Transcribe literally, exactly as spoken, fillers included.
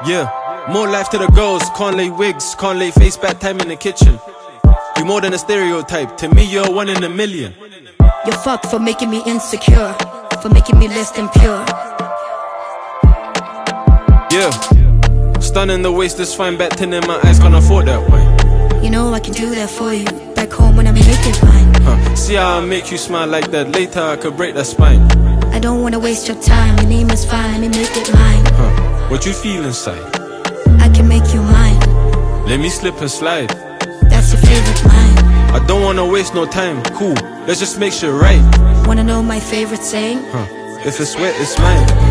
Yeah, more life to the girls. Can't lay wigs, can't lay face back time in the kitchen. You more than a stereotype. To me, you're one in a million. You're fucked for making me insecure, for making me less than pure. Yeah, stunning the waist is fine. Back ten in my eyes, can't afford that wine. You know I can do that for you. Back home when I make it fine. Huh. See how I make you smile like that. Later I could break that spine. I don't wanna waste your time. Your name is fine, let me make it mine. Huh. What you feel inside? I can make you mine. Let me slip and slide. That's your favorite line. I don't wanna waste no time. Cool, let's just make sure right. Wanna know my favorite saying? Huh. If it's wet, it's mine.